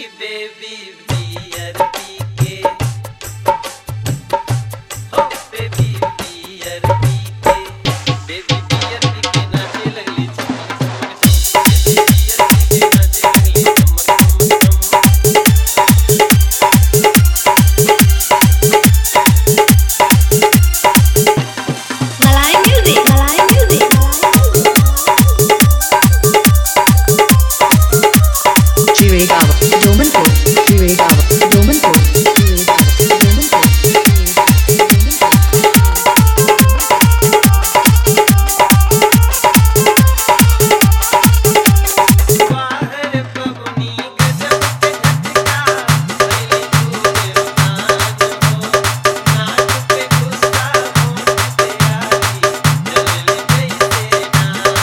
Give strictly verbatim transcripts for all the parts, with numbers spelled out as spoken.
Baby beer पी के हो baby beer पी के बेबी बियर पी के नाचे लगली बेबी बियर पी के नाचे लगली Malai music Malai music Chirigava, Domanpur, Chirigava, Domanpur, Chirigava, Domanpur. बाहर बबनी गजब के झटका सैली तूने नाच हो नाच पे गुस्सा होठ पे आई जलल जैसे नान हो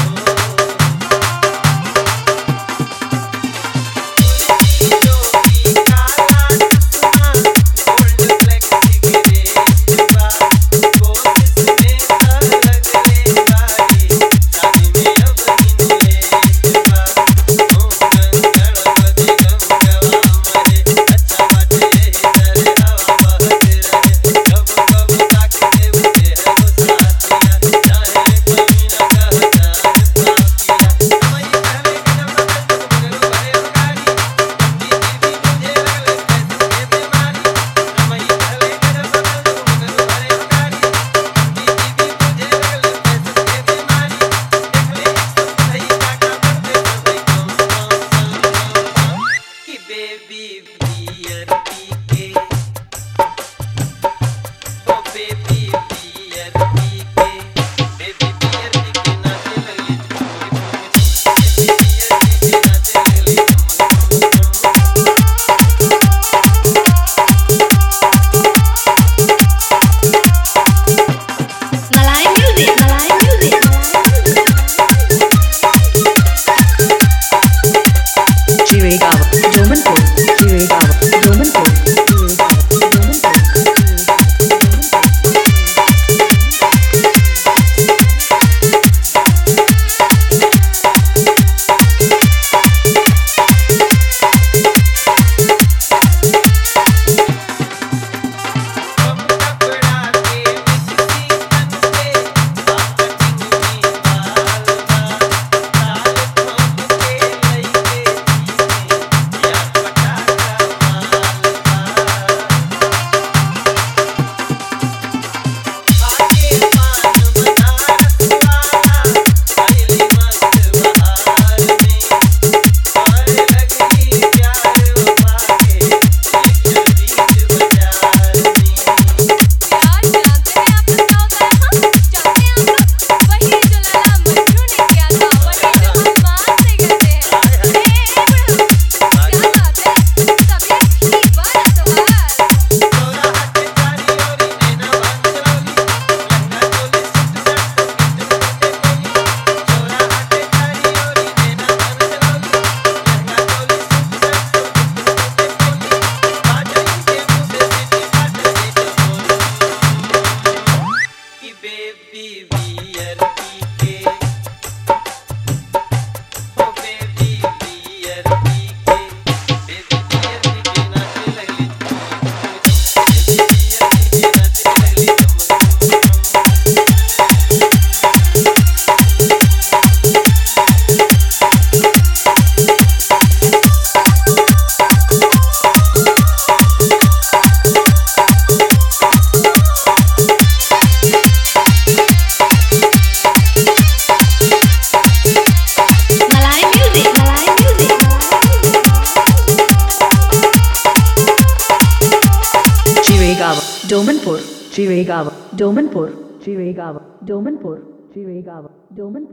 जोगी काला चश्मा गोल्ड फ्लेक्स सिगरेट बा कोशिश में अलग ले बारी शादी में अब इन लेट बा ओ गंगड़ बजे गंगवा मरे अच्छा बाटे इधर हवा बहत रहे कब कब ताक के उठे है वो साथिया चाहे कोई ना कहता है पापिया हमारी पहले के जब बदल तो मगर भरे गाड़ी पंडित जी भी मुझे लगले पैसे के बीमारी हमारी पहले के जब बदल तो मगर भरे गाड़ी पंडित जी भी मुझे लगले पैसे के बीमारी देख ले एक सौ सही काटा पड़ते तो भाई कम कम कम कम कि बेबी बियर पी के ओ बेबी बियर पी के बेबी बियर पी के नाचे लगली बेबी बियर पी के नाचे लगली Malai music Malai music Chirigava, Domanpur, Chirigava, Domanpur, Chirigava, Domanpur. कम कपड़ा के मिक्सी तन से बात चिंगनी बाल बा ताल ठोक के लइके जीने या पटाखा माल बा आगे पान बनारस वाला पहली मस्त बहार में और लगली प्यार वफा के एक बीच बाजार में यार जानते हैं आप लोग क्या होता है हाँ जानते हैं आप लोग वही जो लैला मजनू ने किया था वही जो हम बात से कहते हैं ए प्रभु क्या बात है तबीयत ठीक बा ना तुम्हार चौराहा के चारी ओरी नैना बांसुरी लहंगा चोली सूट शर्ट किट में कोली चौराहा के चारी ओरी नैना बांसुरी लहंगा चोली सूट शर्ट किट में कोली बाजई के मुंह से सीटी साट सीट बोल कि बेबी बियर पी के ओ बेबी बियर पी के बेबी बियर पी के नाचे लगली बेबी बियर पी के नाचे लगली Malai music Malai music Chirigava, Domanpur, Chirigava, Domanpur, Chirigava, Domanpur, Chirigava, Domanpur.